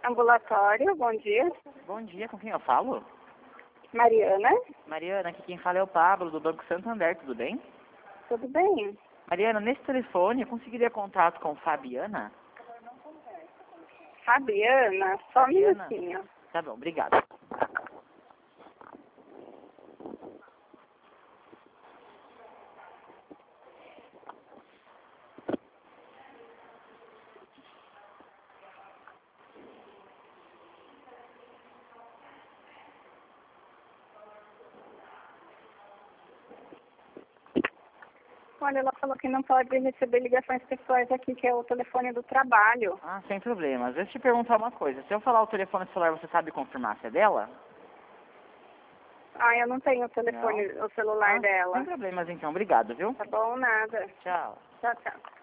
Ambulatório, bom dia. Bom dia, com quem eu falo? Mariana, Mariana, aqui quem fala é o Pablo, do Banco Santander, tudo bem? tudo bem? Mariana, nesse telefone eu conseguiria contato com Fabiana? Fabiana, só um Fabiana? minutinho. Tá bom, obrigado. Olha, ela falou que não pode receber ligações pessoais aqui, que é o telefone do trabalho. Ah, sem problemas. Deixa eu te perguntar uma coisa. Se eu falar o telefone celular, você sabe confirmar se é dela? Ah, eu não tenho o telefone, o celular Ah, dela. sem problemas então, obrigado, viu? Tá bom, nada. Tchau. Tchau, tchau.